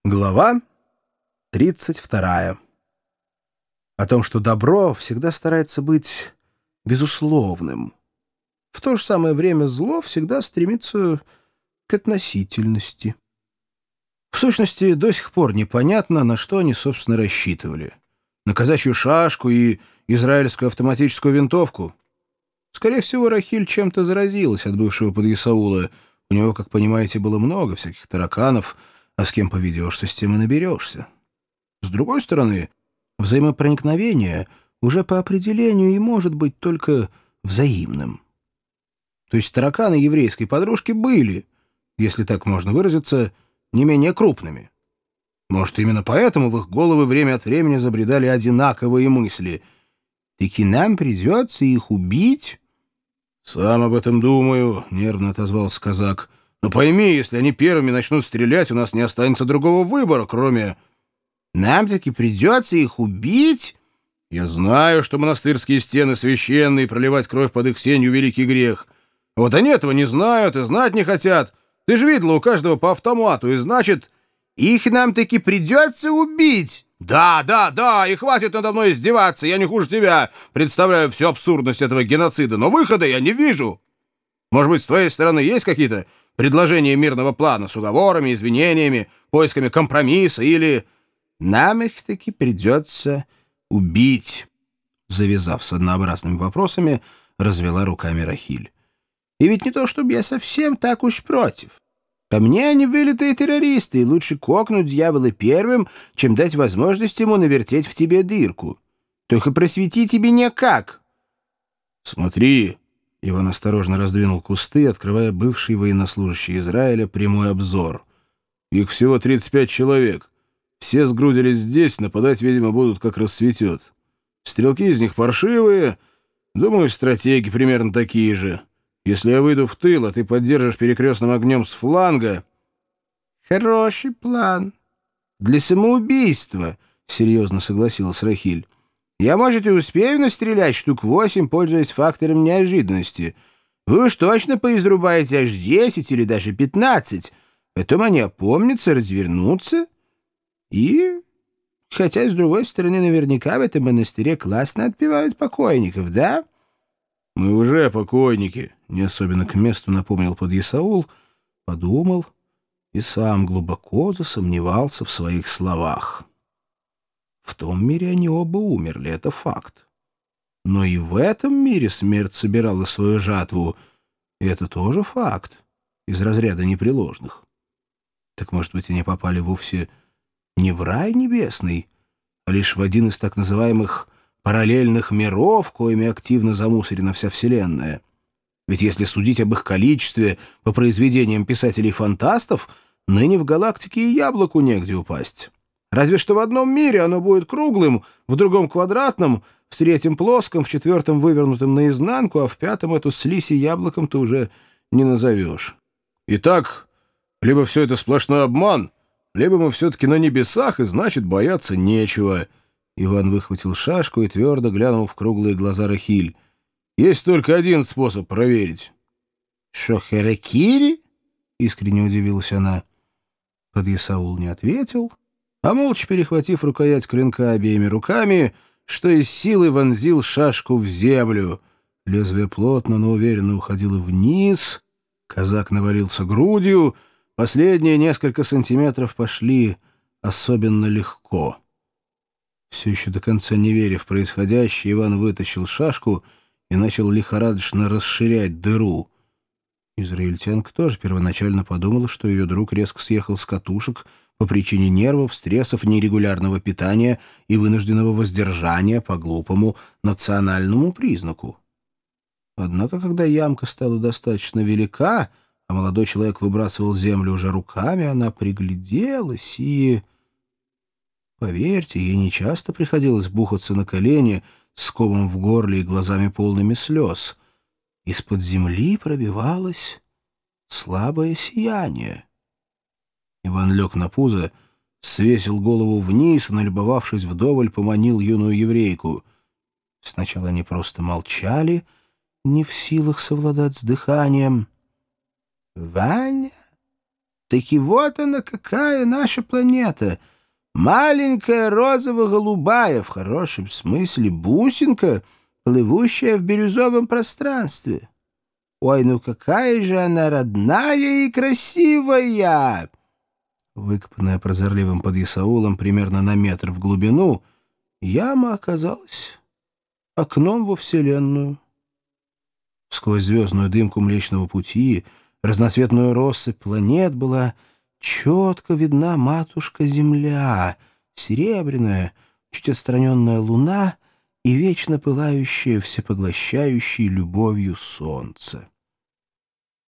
Глава 32. О том, что добро всегда старается быть безусловным. В то же самое время зло всегда стремится к относительности. В сущности, до сих пор непонятно, на что они, собственно, рассчитывали. На казачью шашку и израильскую автоматическую винтовку. Скорее всего, Рахиль чем-то заразилась от бывшего подъясаула. У него, как понимаете, было много всяких тараканов, а с кем поведешься, с тем и наберешься. С другой стороны, взаимопроникновение уже по определению и может быть только взаимным. То есть тараканы еврейской подружки были, если так можно выразиться, не менее крупными. Может, именно поэтому в их головы время от времени забредали одинаковые мысли. «Таки нам придется их убить?» «Сам об этом думаю», — нервно отозвался казак. «Но пойми, если они первыми начнут стрелять, у нас не останется другого выбора, кроме...» «Нам таки придется их убить?» «Я знаю, что монастырские стены священные, проливать кровь под их сенью — великий грех. А вот они этого не знают и знать не хотят. Ты же видела, у каждого по автомату, и значит...» «Их нам таки придется убить!» «Да, да, да, и хватит надо мной издеваться, я не хуже тебя представляю всю абсурдность этого геноцида, но выхода я не вижу. Может быть, с твоей стороны есть какие-то предложения мирного плана с уговорами, извинениями, поисками компромисса или...» «Нам их таки придется убить», — завязав с однообразными вопросами, развела руками Рахиль. «И ведь не то, чтобы я совсем так уж против. По мне они вылитые террористы, и лучше кокнуть дьявола первым, чем дать возможность ему навертеть в тебе дырку. Только просвети тебе никак». «Смотри», — Иван осторожно раздвинул кусты, открывая бывший военнослужащий Израиля прямой обзор. «Их всего 35 человек. Все сгрудились здесь, нападать, видимо, будут, как рассветет. Стрелки из них паршивые, думаю, стратеги примерно такие же. Если я выйду в тыл, а ты поддержишь перекрестным огнем с фланга...» «Хороший план. Для самоубийства», — серьезно согласилась Рахиль. «Я, может, и успею настрелять штук 8, пользуясь фактором неожиданности. Вы уж точно поизрубаете аж 10 или даже 15. Потом они опомнятся, развернутся и... Хотя, с другой стороны, наверняка в этом монастыре классно отпевают покойников, да?» «Мы уже покойники», — не особенно к месту напомнил подъясаул, подумал и сам глубоко засомневался в своих словах. В том мире они оба умерли, это факт. Но и в этом мире смерть собирала свою жатву, и это тоже факт, из разряда непреложных. Так, может быть, они попали вовсе не в рай небесный, а лишь в один из так называемых параллельных миров, коими активно замусорена вся Вселенная. Ведь если судить об их количестве по произведениям писателей-фантастов, ныне в галактике и яблоку негде упасть. Разве что в одном мире оно будет круглым, в другом квадратным, в третьем плоском, в четвертом вывернутым наизнанку, а в пятом эту слизь и яблоком ты уже не назовешь. Итак, либо все это сплошной обман, либо мы все-таки на небесах, и значит, бояться нечего. Иван выхватил шашку и твердо глянул в круглые глаза Рахиль. «Есть только один способ проверить». «Шо, харакири?» — искренне удивилась она. Подъясаул не ответил, а молча, перехватив рукоять клинка обеими руками, что из силы вонзил шашку в землю. Лезвие плотно, но уверенно уходило вниз. Казак навалился грудью. Последние несколько сантиметров пошли особенно легко. Все еще до конца не веря в происходящее, Иван вытащил шашку и начал лихорадочно расширять дыру. Израильтянка тоже первоначально подумала, что ее друг резко съехал с катушек по причине нервов, стрессов, нерегулярного питания и вынужденного воздержания по глупому национальному признаку. Однако, когда ямка стала достаточно велика, а молодой человек выбрасывал землю уже руками, она пригляделась и... Поверьте, ей нечасто приходилось бухаться на колени с комом в горле и глазами полными слез. Из-под земли пробивалось слабое сияние. Иван лег на пузо, свесил голову вниз и, налюбовавшись вдоволь, поманил юную еврейку. Сначала они просто молчали, не в силах совладать с дыханием. «Ваня, Таки вот она какая наша планета. Маленькая розово-голубая, в хорошем смысле бусинка, плывущая в бирюзовом пространстве. Ой, ну какая же она родная и красивая!» Выкопанная прозорливым подъясаулом примерно на метр в глубину, яма оказалась окном во Вселенную. Сквозь звездную дымку Млечного Пути, разноцветную россыпь планет была четко видна матушка-Земля, серебряная, чуть отстраненная луна и вечно пылающая всепоглощающей любовью солнце.